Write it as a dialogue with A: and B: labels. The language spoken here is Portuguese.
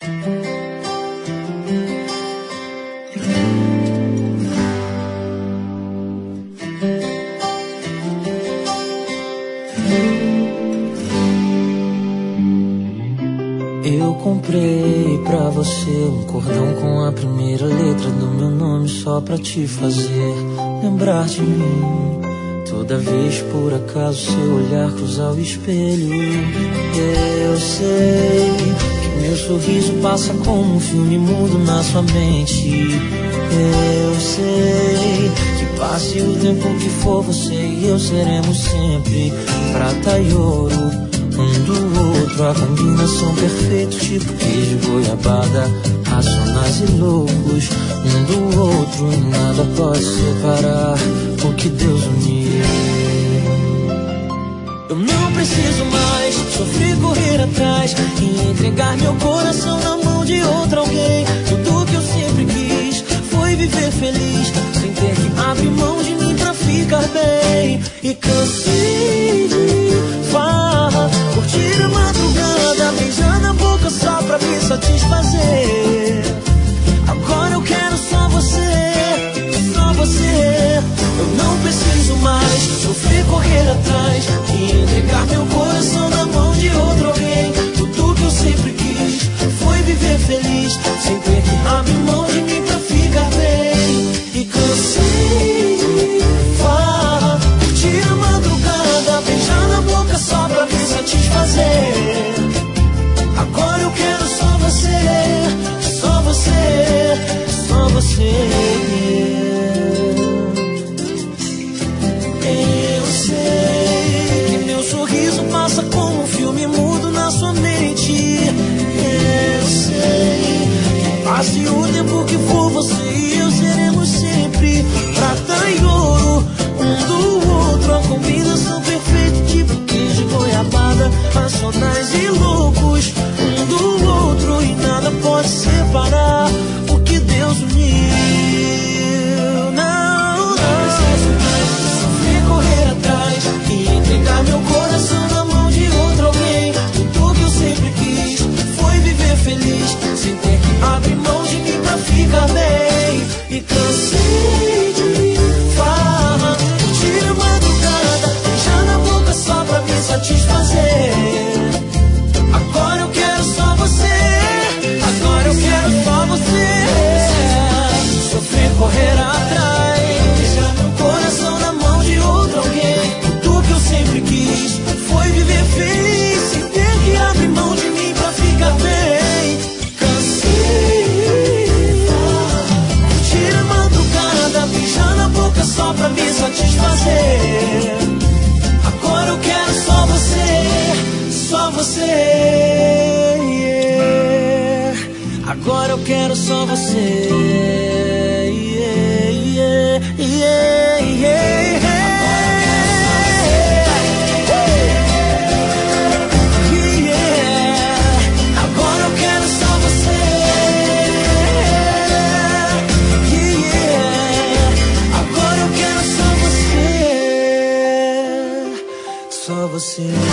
A: Eu comprei pra você um cordão com a primeira letra do meu nome, só pra te fazer lembrar de mim. Toda vez por acaso seu olhar cruzar o espelho. Eu sei que meu sorriso passa como um filme mudo na sua mente. Eu sei que passe o tempo que for, você e eu seremos sempre prata e ouro um do outro, a combinação perfeita, tipo queijo e goiabada, racionais e loucos um do outro, e nada pode separar o que Deus uniu. Eu não preciso mais sofrer, correr atrás e entregar meu coração na mão de outro alguém. Tudo que eu sempre quis foi viver feliz, sem ter que abrir mão de mim pra ficar bem. E cansei de farra, curtir a madrugada, beijar na boca só pra me satisfazer. Agora eu quero só você, só você. Eu não preciso mais sofrer, correr atrás e entregar meu coração na mão de outro alguém. Tudo que eu sempre quis foi viver feliz, sem ter que abrir mão de mim pra ficar bem. E cansei de farra, curtir a madrugada, beijar na boca só pra me satisfazer. Agora eu quero só você, só você, só você. Eu sei que meu sorriso passa como um filme mudo na sua mente. Eu sei que passe o tempo que for, você e eu seremos sempre prata e ouro um do outro, a combinação perfeita, tipo queijo e goiabada, racionais e loucos um do outro, e nada pode separar o que Deus uniu. Não, não preciso mais sofrer, correr atrás e entregar meu coração na mão de outro alguém. Tudo que eu sempre quis foi viver feliz, sem ter que abrir mão de mim pra ficar bem. E cansei de farra, curtir a madrugada, beijar na boca só pra me satisfazer. Agora eu quero só você, agora eu quero só você. Sofrer, correr atrás, deixar meu coração na mão de outro alguém. Tudo que eu sempre quis foi viver feliz, sem ter que abrir mão de mim pra ficar bem. Cansei, curtir a madrugada, beijar na boca só pra me satisfazer. Agora eu quero só você, só você. Yeah. Agora eu quero só você. Yeah, yeah, yeah, yeah. Só você.